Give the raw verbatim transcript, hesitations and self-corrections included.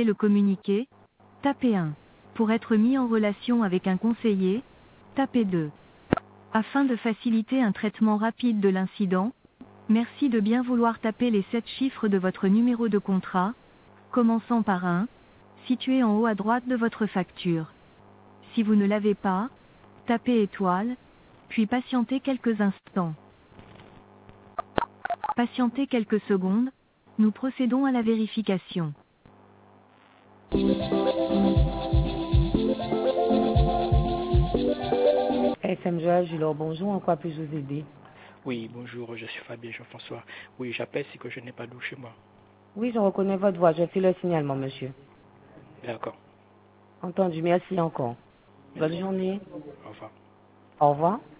souhaitez le communiquer, tapez un. Pour être mis en relation avec un conseiller, tapez deux. Afin de faciliter un traitement rapide de l'incident, merci de bien vouloir taper les sept chiffres de votre numéro de contrat, commençant par un, situé en haut à droite de votre facture. Si vous ne l'avez pas, tapez étoile, puis patientez quelques instants. Patientez quelques secondes, nous procédons à la vérification. S M Joël Julot, bonjour, en quoi puis-je vous aider? Oui, bonjour, je suis Fabien Jean-François. Oui, j'appelle si que je n'ai pas d'eau chez moi. Oui, je reconnais votre voix, je fais le signalement, monsieur. D'accord. Entendu, merci encore. Merci. Bonne journée. Au revoir. Au revoir.